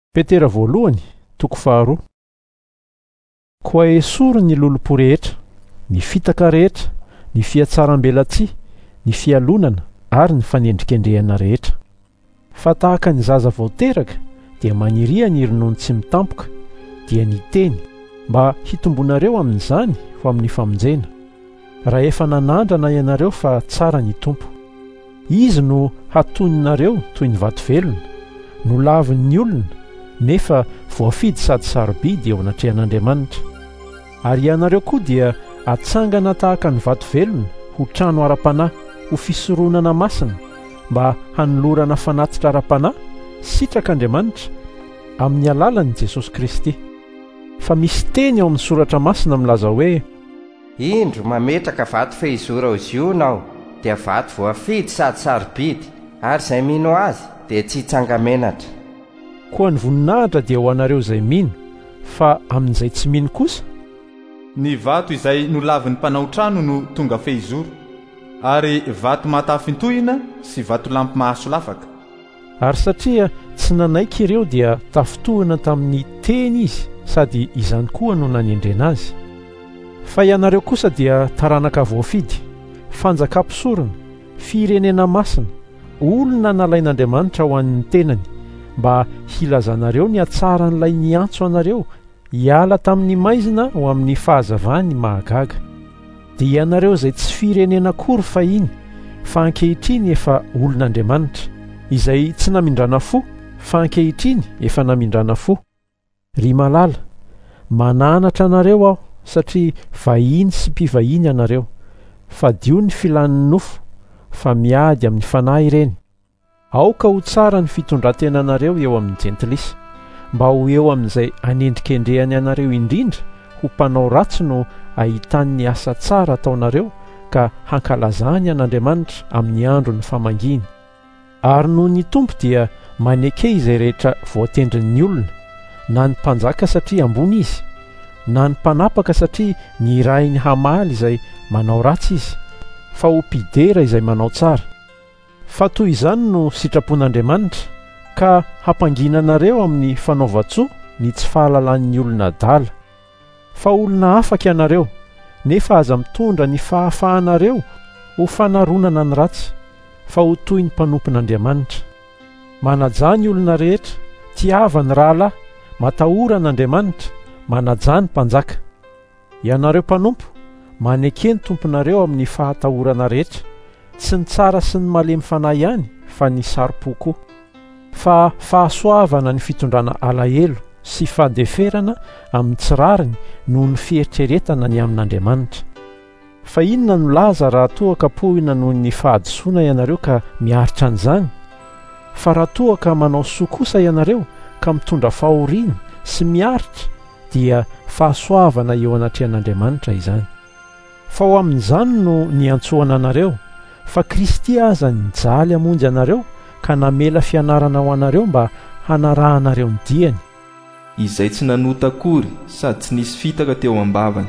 Petera voalohany, toko 2. Koa esory ny lolompo rehetra, ny fitaka rehetra, ny fiatsaram-belatsia, ny fialonana ary ny fanendrikendrehana rehetra. Fa tahaka ny zaza vao teraka dia maniria ny ronono tsy mitampoka dia ny teny mba hitombonareo amin'izany ho amin'ny famonjena. Raha efa nanandrana ianareo fa tsara ny tompo. Izy no hatononareo toy ny vato velona, no lavin'ny olona, nefa voafidy sady sarobidy eo anatrehan'Andriamanitra. Ary ianareo koa dia atsangana tahaka ny vato velona ho trano ara-panahy, ho fisoronana masina, mba hanolorana fanatitra ara-panahy sitrak'Andriamanitra amin'ny alalan'i Jesosy Kristy. Fa misy teny ao amin'ny soratra masina milaza hoe: indro mametraka vato fehizora ho zionao, dia vato voafidy sady sarobidy, ary izay mino azy dia tsy hitsanga menatra. Koa ny voninahitra dia ho anareo izay mino, fa amin'izay tsy mino kosa, ny vato izay nolavin'ny mpanao trano no tonga fehizoro, ary vato matafintohina sy vato lampy mahasolafaka. Ary satria tsy nanaiky ireo dia tafitohina tamin'ny teny izy, sady izany koa no nanendrena azy. Fa ianareo kosa dia taranaka voafidy, fanjakam-pisorona, firenena masina, olona nalain'Andriamanitra ho an'ny tenany, mba hilazanareo ny hatsaran'ilay niantso anareo hiala tamin'ny maizina ho amin'ny fahazavany mahagaga. Dia ianareo izay tsy firenena akory fahiny, fa ankehitriny efa olon'Andriamanitra, izay tsy namindrana fo, fa ankehitriny efa namindrana fo. Ry malala, mananatra anareo aho, satria vahiny sy mpivahiny anareo, fa dio ny filan'ny nofo, fa miady amin'ny fanahy ireny. Aoka ho tsara ny fitondrantenanareo eo amin'ny jentilisa, mba ho eo amin'izay anendrikendrehany anareo indrindra ho mpanao ratsy no ahitany asa tsara ataonareo ka hankalazany an'Andriamanitra amin'ny andro ny famanginy. Ary noho ny tompo dia maneke izay rehetra voatendrin'ny olona, na ny mpanjaka satria ambony izy, na ny mpanapaka satria ny irahiny hamaly izay manao ratsy izy, fa ho mpidera izay manao tsara. Fa toy izany no sitrapon'Andriamanitra, ka hampanginanareo amin'ny fanaova-tsoa ny tsy fahalalan'ny olona adala. Fa olona afaka ianareo, nefa aza mitondra ny fahafahanareo ho fanaronana ny ratsy, fa ho toy ny mpanompon'Andriamanitra. Manajà ny olona rehetra, tiava ny rahalahy, matahora n'Andriamanitra, manajà ny mpanjaka. Ianareo mpanompo, maneke ny tomponareo amin'ny fahatahorana rehetra, tsy ny tsara sy ny malemy fanahy ihany, fa ny sarom-po koa. Fa fahasoavana ny fitondrana alahelo sy fandeferana amin'ny tsirariny noho ny fieritreretana ny amin'Andriamanitra. Fa inona no laza raha toa kapohina noho ny fahadisoana ianareo ka miaritra an'izany? Fa raha toa ka manao soa kosa ianareo ka mitondra fahoriana sy miaritra, dia fahasoavana eo anatrehan'Andriamanitra izany. Fa ho amin'izany no niantsoana anareo, fa Kristy aza nijaly hamonjy anareo ka namela fianarana ho anareo mba hanarahanareo ny diany. Izay tsy nanota akory sady tsy nisy fitaka teo am-bavany.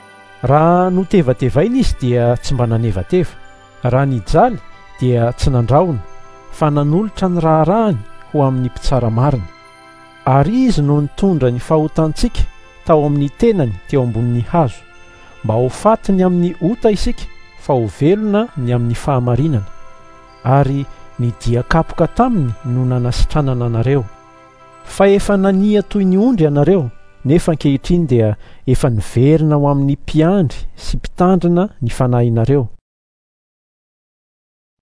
Raha notevatevaina izy dia tsy mba nanevateva, raha nijaly dia tsy nandrahona, fa nanolotra ny raharahany ho amin'ny mpitsara marina. Ary izy no nitondra ny fahotantsika tao amin'ny tenany teo ambonin'ny hazo, mba ho fatiny amin'ny ota isika, fa ho velona ny amin'ny fahamarinana. Ary nidia kapoka taminy no nanasitranana anareo. Fa efa nania toy ny ondry ianareo, nefa ankehitriny dia efa niverina ho amin'ny mpiandry sy mpitandrina ny fanahinareo.